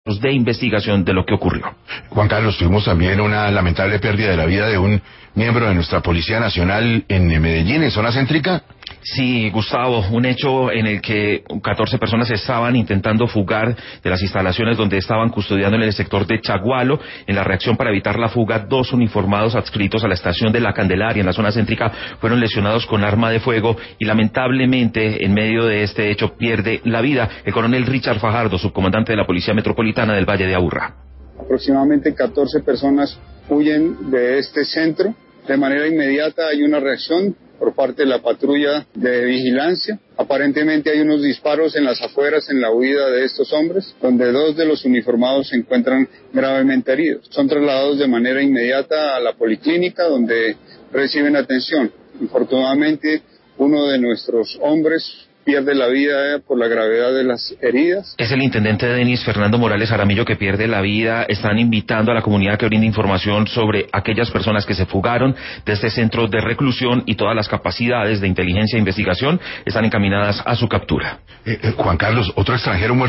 de investigación de lo que ocurrió. Juan Carlos, tuvimos también una lamentable pérdida de la vida de un miembro de nuestra Policía Nacional en Medellín, en zona céntrica. Sí, Gustavo, un hecho en el que 14 personas estaban intentando fugar de las instalaciones donde estaban custodiando en el sector de Chagualo. En la reacción para evitar la fuga, 2 uniformados adscritos a la estación de La Candelaria en la zona céntrica fueron lesionados con arma de fuego y lamentablemente en medio de este hecho pierde la vida el coronel Richard Fajardo, subcomandante de la Policía Metropolitana del Valle de Aburrá. Aproximadamente 14 personas huyen de este centro. De manera inmediata hay una reacción por parte de la patrulla de vigilancia. Aparentemente hay unos disparos en las afueras en la huida de estos hombres, donde 2 de los uniformados se encuentran gravemente heridos. Son trasladados de manera inmediata a la policlínica, donde reciben atención. Infortunadamente, uno de nuestros hombres pierde la vida por la gravedad de las heridas. Es el intendente Denis Fernando Morales Aramillo que pierde la vida. Están invitando a la comunidad que brinde información sobre aquellas personas que se fugaron de este centro de reclusión y todas las capacidades de inteligencia e investigación están encaminadas a su captura. Juan Carlos, otro extranjero muerto